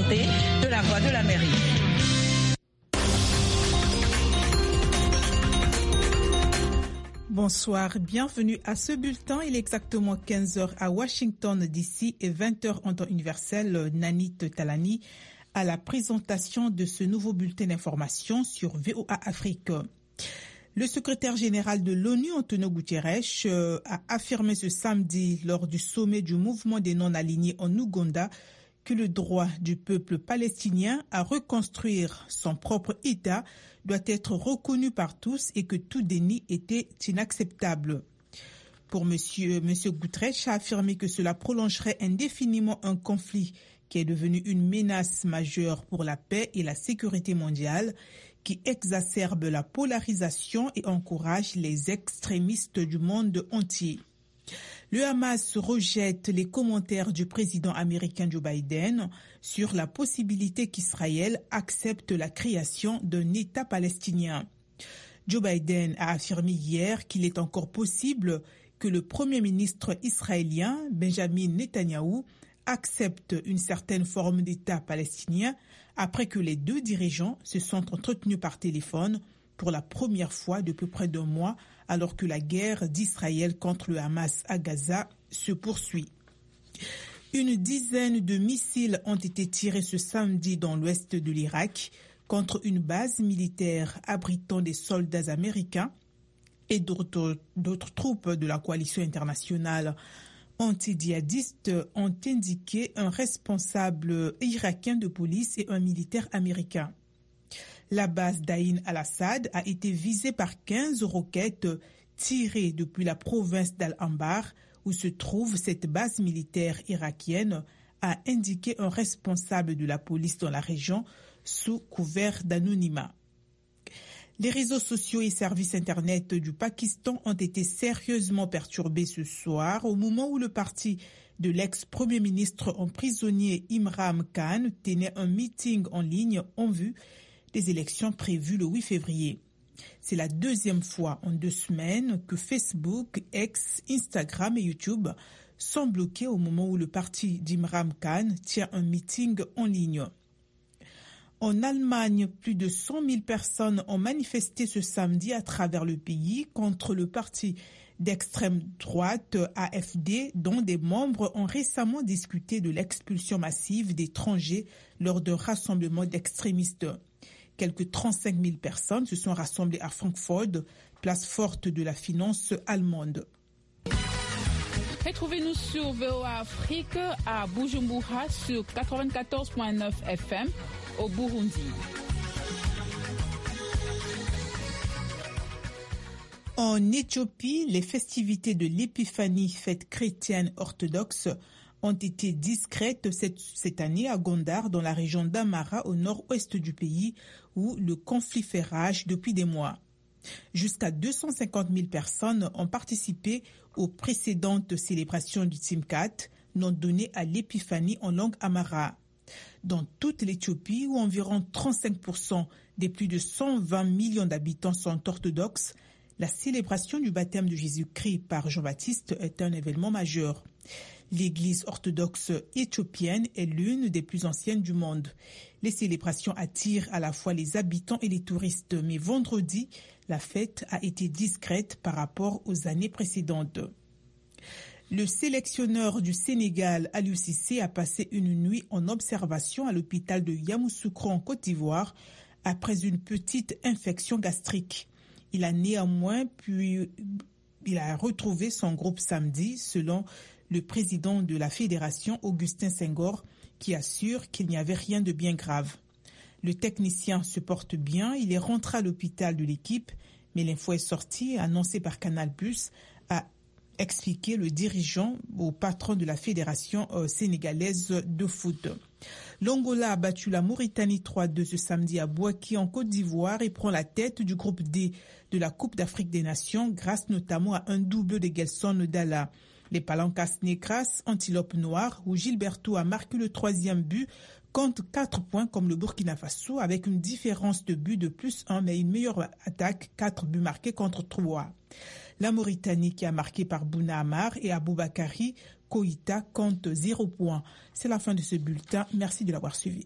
santé de la Voix de l'Amérique. Bonsoir, bienvenue à ce bulletin. Il est exactement 15h à Washington DC et 20h en temps universel. Nanit Talani à la présentation de ce nouveau bulletin d'information sur VOA Afrique. Le secrétaire général de l'ONU, Antonio Guterres, a affirmé ce samedi lors du sommet du mouvement des non-alignés en Ouganda que le droit du peuple palestinien à reconstruire son propre État doit être reconnu par tous et que tout déni était inacceptable. Pour M. Guterres a affirmé que cela prolongerait indéfiniment un conflit qui est devenu une menace majeure pour la paix et la sécurité mondiale, qui exacerbe la polarisation et encourage les extrémistes du monde entier. Le Hamas rejette les commentaires du président américain Joe Biden sur la possibilité qu'Israël accepte la création d'un État palestinien. Joe Biden a affirmé hier qu'il est encore possible que le premier ministre israélien, Benjamin Netanyahou, accepte une certaine forme d'État palestinien après que les deux dirigeants se sont entretenus par téléphone pour la première fois depuis près d'un mois, alors que la guerre d'Israël contre le Hamas à Gaza se poursuit. Une dizaine de missiles ont été tirés ce samedi dans l'ouest de l'Irak contre une base militaire abritant des soldats américains et d'autres troupes de la coalition internationale anti-djihadistes, ont indiqué un responsable irakien de police et un militaire américain. La base d'Aïn al-Assad a été visée par 15 roquettes tirées depuis la province d'Al-Anbar, où se trouve cette base militaire irakienne, a indiqué un responsable de la police dans la région sous couvert d'anonymat. Les réseaux sociaux et services Internet du Pakistan ont été sérieusement perturbés ce soir au moment où le parti de l'ex-premier ministre emprisonné Imran Khan tenait un meeting en ligne en vue des élections prévues le 8 février. C'est la deuxième fois en 2 semaines que Facebook, X, Instagram et YouTube sont bloqués au moment où le parti d'Imran Khan tient un meeting en ligne. En Allemagne, plus de 100 000 personnes ont manifesté ce samedi à travers le pays contre le parti d'extrême droite AfD, dont des membres ont récemment discuté de l'expulsion massive d'étrangers lors d'un rassemblement d'extrémistes. Quelques 35 000 personnes se sont rassemblées à Francfort, place forte de la finance allemande. Retrouvez-nous sur VOA Afrique à Bujumbura sur 94.9 FM au Burundi. En Éthiopie, les festivités de l'Épiphanie, fête chrétienne orthodoxe, ont été discrètes cette année à Gondar, dans la région d'Amara, au nord-ouest du pays, où le conflit fait rage depuis des mois. Jusqu'à 250 000 personnes ont participé aux précédentes célébrations du Tsimkat, nom donné à l'Épiphanie en langue amara. Dans toute l'Éthiopie, où environ 35% des plus de 120 millions d'habitants sont orthodoxes, la célébration du baptême de Jésus-Christ par Jean-Baptiste est un événement majeur. L'Église orthodoxe éthiopienne est l'une des plus anciennes du monde. Les célébrations attirent à la fois les habitants et les touristes, mais vendredi, la fête a été discrète par rapport aux années précédentes. Le sélectionneur du Sénégal, Aliou Cissé, a passé une nuit en observation à l'hôpital de Yamoussoukro en Côte d'Ivoire après une petite infection gastrique. Il a néanmoins retrouvé son groupe samedi, selon le président de la fédération, Augustin Senghor, qui assure qu'il n'y avait rien de bien grave. Le technicien se porte bien, il est rentré à l'hôpital de l'équipe, mais l'info est sortie, annoncée par Canal+, a expliqué le dirigeant au patron de la fédération sénégalaise de foot. L'Angola a battu la Mauritanie 3-2 ce samedi à Bouaké en Côte d'Ivoire et prend la tête du groupe D de la Coupe d'Afrique des Nations grâce notamment à un double de Gelson Dalla. Les Palancas Negras, Antilope Noire, où Gilberto a marqué le 3e but, compte 4 points comme le Burkina Faso avec une différence de but de +1 mais une meilleure attaque, 4 buts marqués contre 3. La Mauritanie, qui a marqué par Bouna Amar et Aboubakari, Koïta compte 0 points. C'est la fin de ce bulletin. Merci de l'avoir suivi.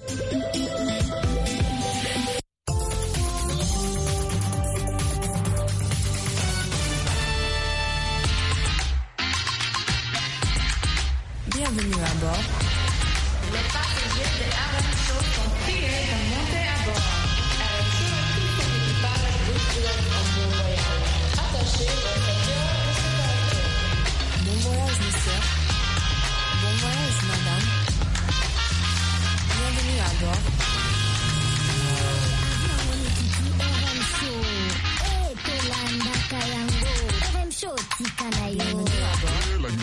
Bienvenue à bord. Les passagers de RM Show sont priés de monter à bord. RM Show et tout son équipage vous souhaitent un bon voyage. Attachez vos ceintures de sécurité. Bon voyage, monsieur. Bon voyage, madame. Bienvenue à bord. Bienvenue à bord.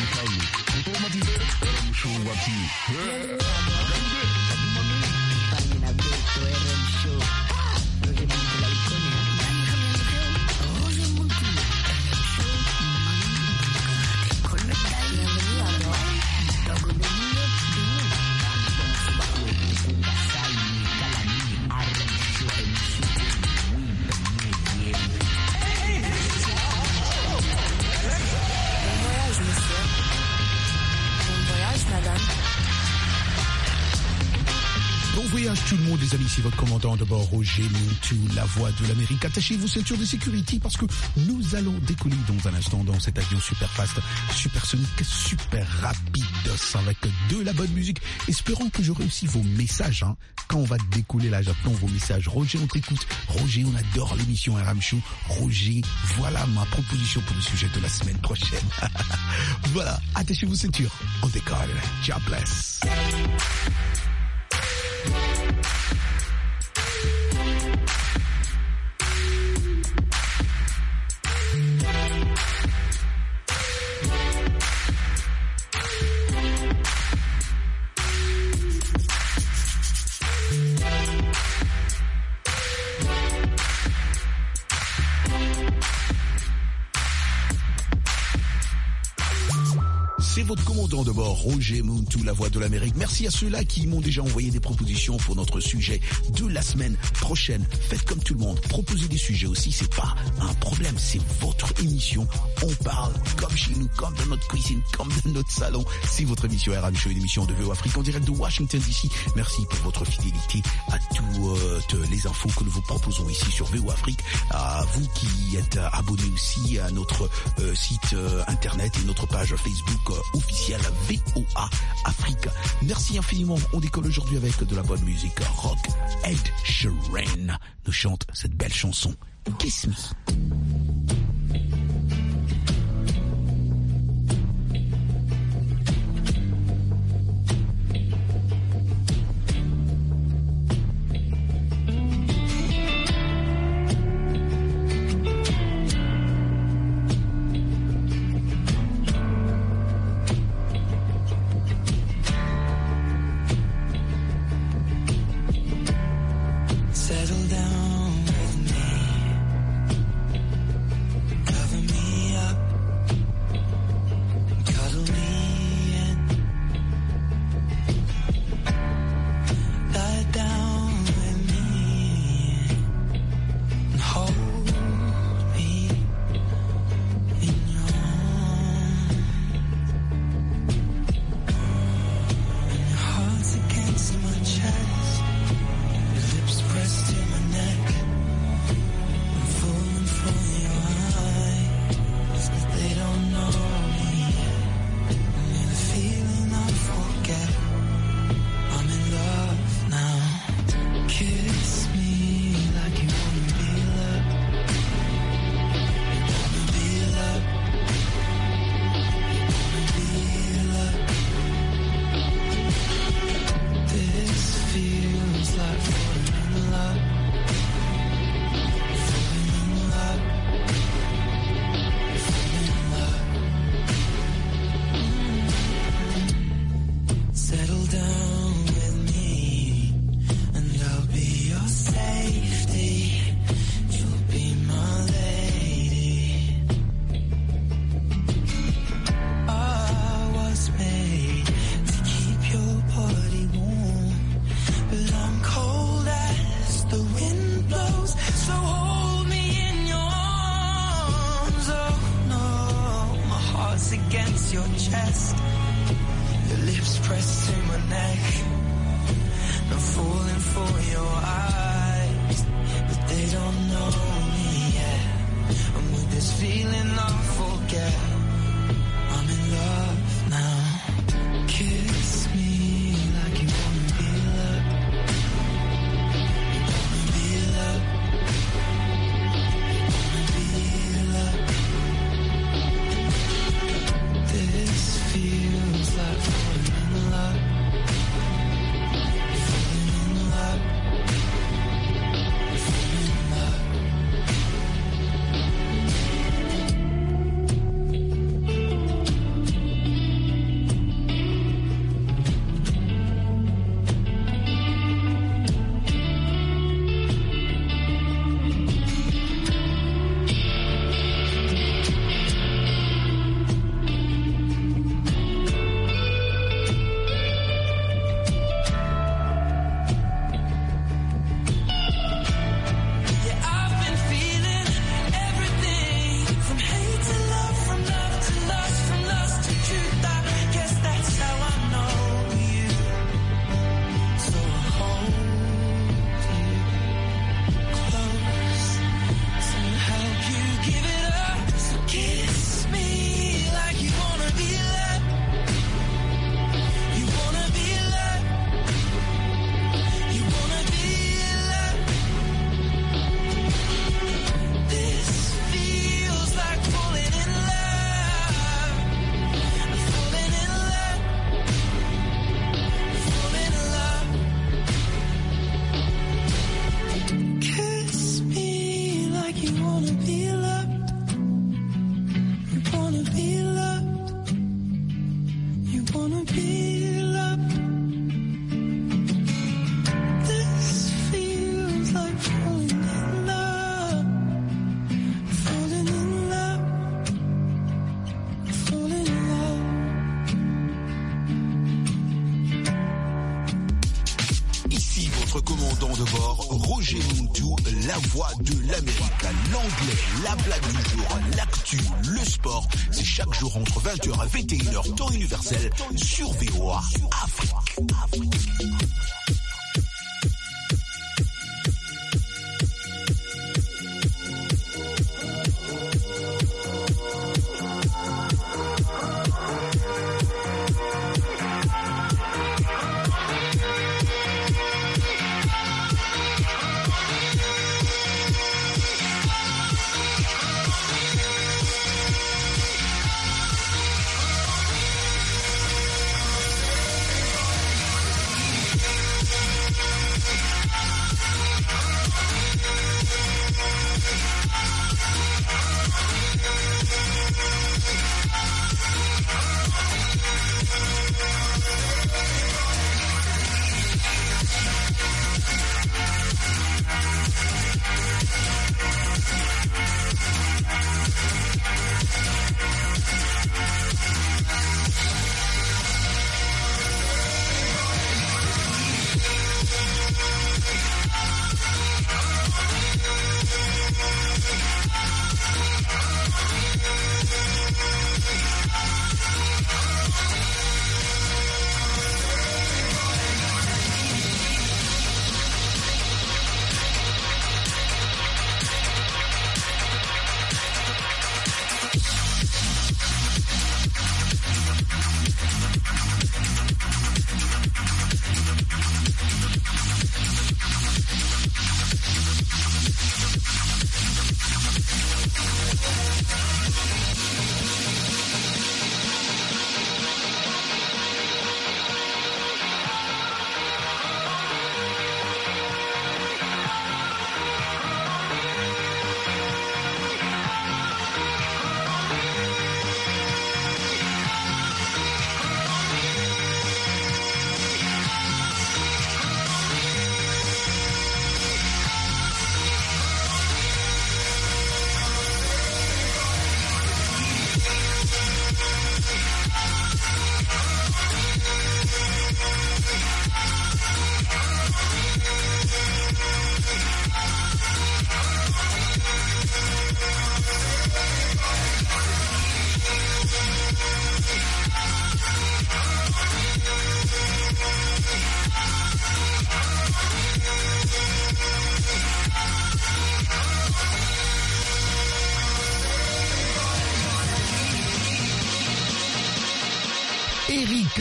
Bon voyage tout le monde les amis, c'est votre commandant de bord Roger Mintou, la voix de l'Amérique. Attachez vos ceintures de sécurité parce que nous allons décoller dans un instant dans cet avion super fast, supersonique, super rapide avec de la bonne musique. Espérons que j'aurai aussi vos messages quand on va décoller là, j'attends vos messages. Roger, on t'écoute. Roger, on adore l'émission RM Show. Roger, voilà ma proposition pour le sujet de la semaine prochaine. Voilà, attachez vos ceintures, on décolle. God bless. C'est votre commandant de bord, Roger Mintou, la voix de l'Amérique. Merci à ceux-là qui m'ont déjà envoyé des propositions pour notre sujet de la semaine prochaine. Faites comme tout le monde, proposez des sujets aussi, c'est pas un problème, c'est votre émission. On parle comme chez nous, comme dans notre cuisine, comme dans notre salon. C'est votre émission RM Show, une émission de VO Afrique en direct de Washington DC. Merci pour votre fidélité à toutes les infos que nous vous proposons ici sur VO Afrique. À vous qui êtes abonnés aussi à notre site internet et notre page Facebook officielle VOA Afrique. Merci infiniment. On décolle aujourd'hui avec de la bonne musique rock. Ed Sheeran nous chante cette belle chanson Kiss Me. Settle down with me. your chest, your lips pressed to my neck. I'm falling for your eyes, but they don't know me yet. And with this feeling I'll forget I'm in love now. Kiss me like you wanna be loved. You wanna be loved. You wanna be loved. This feels like falling in love. Falling in love. Falling in love. commandant de bord, Roger Muntu, la voix de l'Amérique. L'anglais, la blague du jour, l'actu, le sport, c'est chaque jour entre 20h et 21h, temps universel, sur VOA Afrique.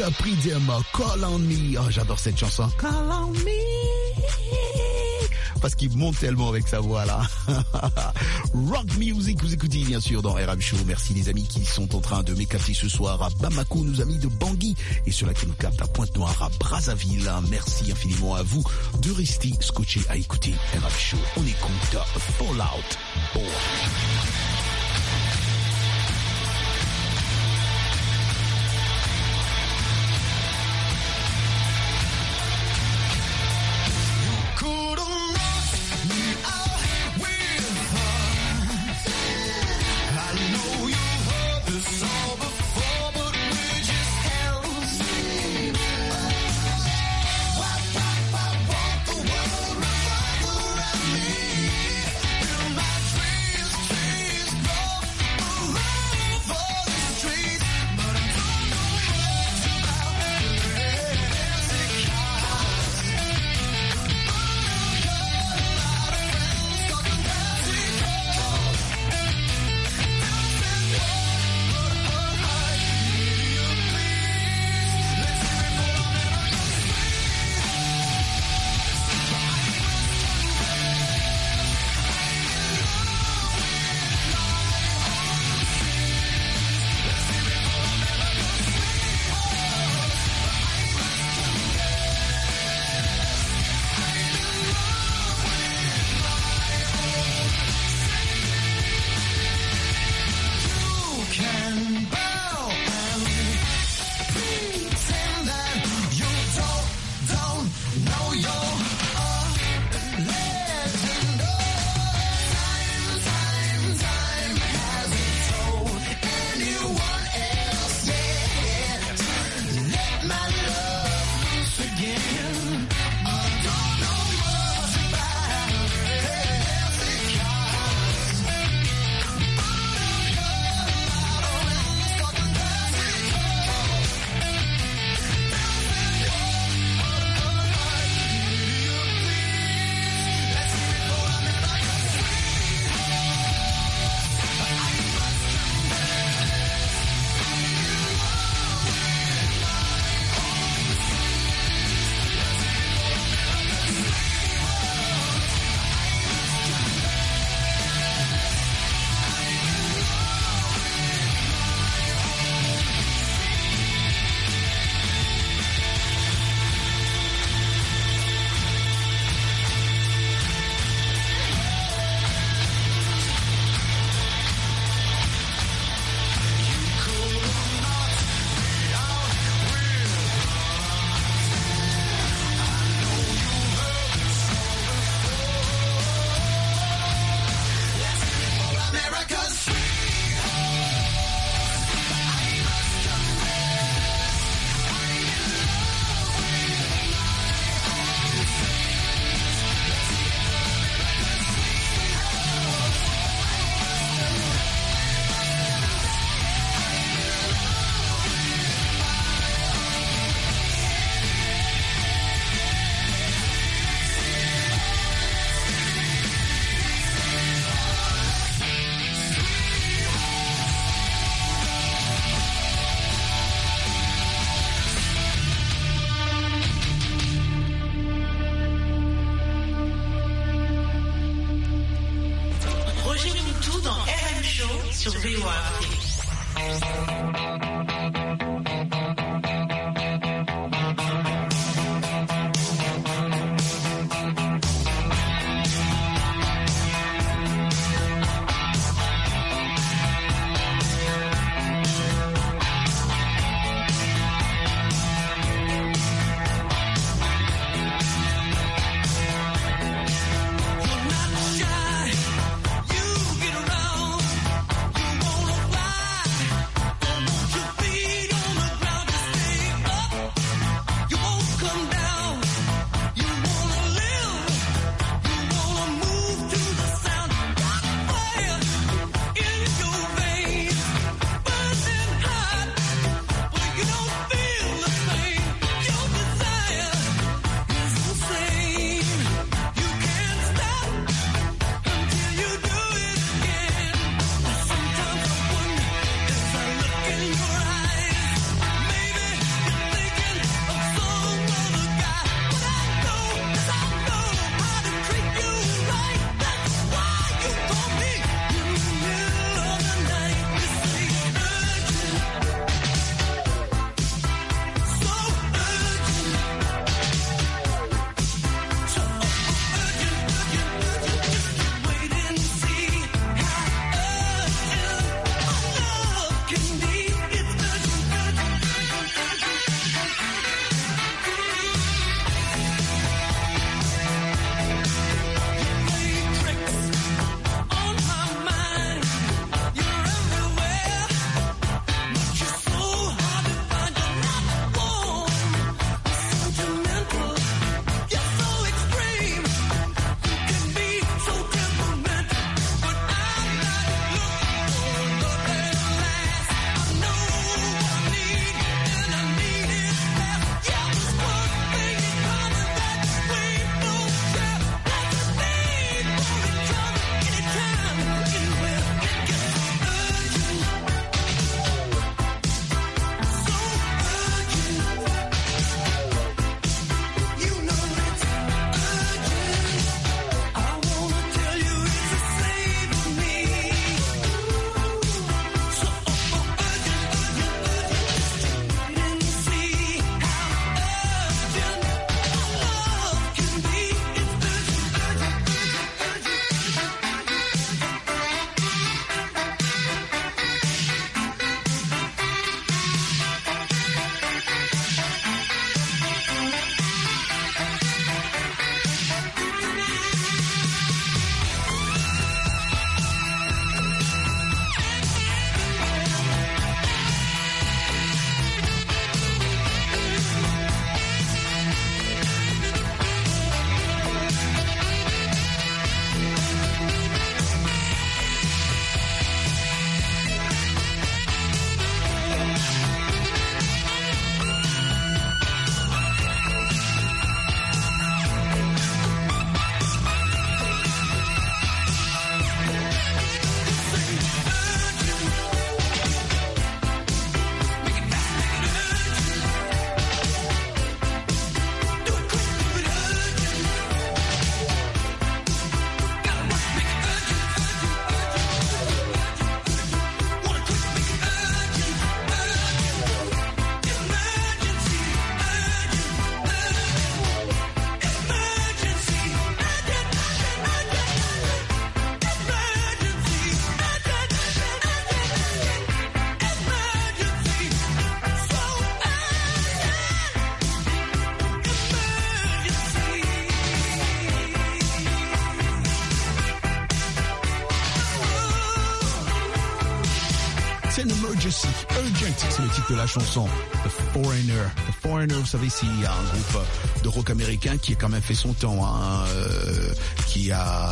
Capri Dem, Call on Me. Oh, j'adore cette chanson. Call on me. Parce qu'il monte tellement avec sa voix là. Rock Music, vous écoutez bien sûr dans RM Show. Merci les amis qui sont en train de m'écouter ce soir à Bamako, nos amis de Bangui, et ceux-là qui nous captent à Pointe-Noire, à Brazzaville. Merci infiniment à vous de rester scotchés à écouter RM Show. On écoute Fallout Boy. sur VOA Afrique. You get around, you wanna fly, don't want you be Emergency, Urgent, c'est le titre de la chanson. The Foreigner. The Foreigner, vous savez, c'est un groupe de rock américain qui a quand même fait son temps, hein, qui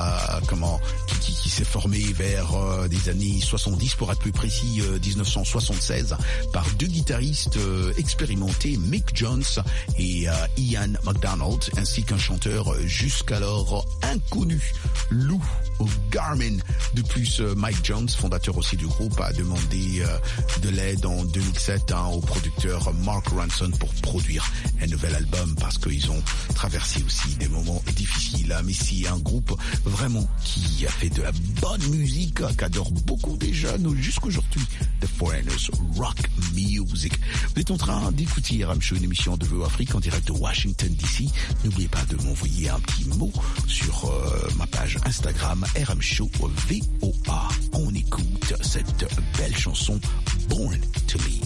s'est formé vers des années 70, pour être plus précis, 1976, par deux guitaristes expérimentés, Mick Jones et Ian McDonald, ainsi qu'un chanteur jusqu'alors inconnu, Lou Garmin. De plus, Mike Jones, fondateur aussi du groupe, a demandé de l'aide en 2007 au producteur Mark Ronson pour produire un nouvel album, parce qu'ils ont traversé aussi des moments difficiles. Mais c'est un groupe vraiment qui a fait de la bonne musique, qu'adorent beaucoup des jeunes jusqu'aujourd'hui. The Foreigners Rock Music. Vous êtes en train d'écouter RM Show, une émission de VOA Afrique en direct de Washington DC. N'oubliez pas de m'envoyer un petit mot sur ma page Instagram RM Show VOA. On écoute cette belle chanson Born to Lead.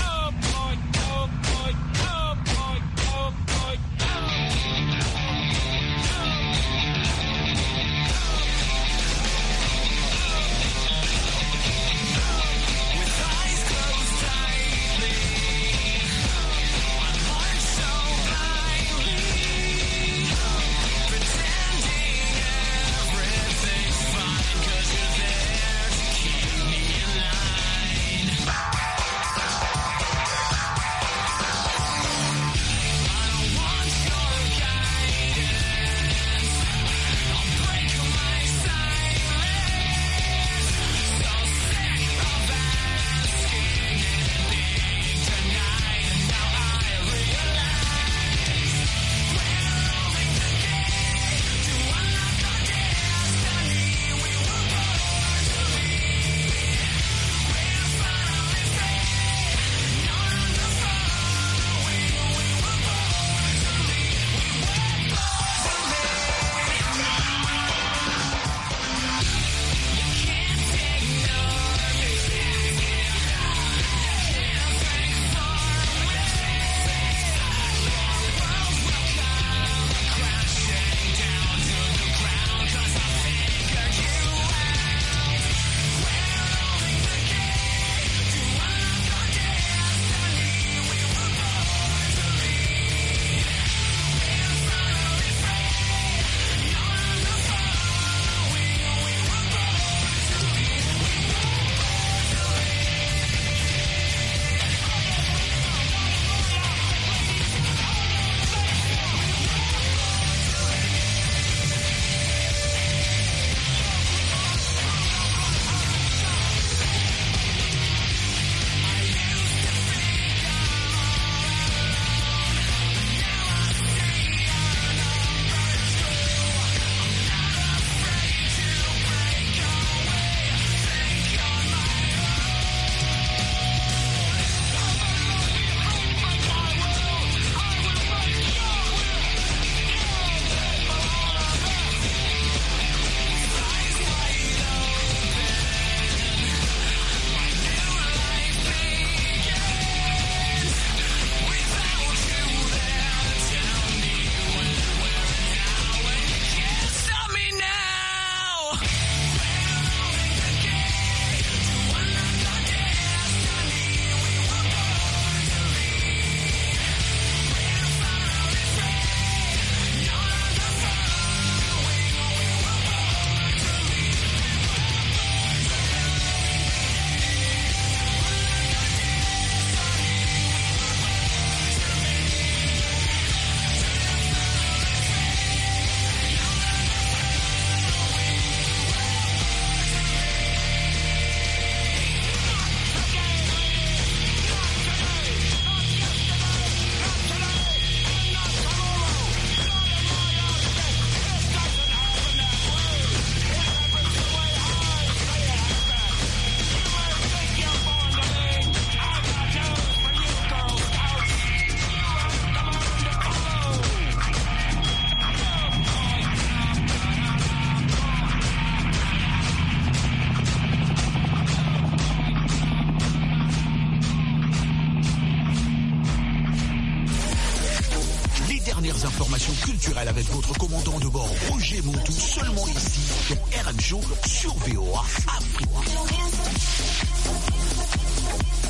informations culturelles avec votre commandant de bord Roger Montou, seulement ici dans RM Show sur VOA Afrique.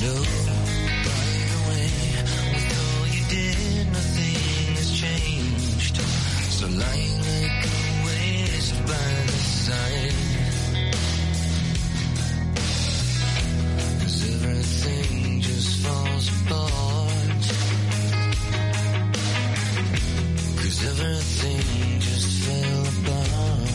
know, by the way, with all you did, nothing has changed. So lying like a waste by the side, 'cause everything just falls apart, 'cause everything just fell apart.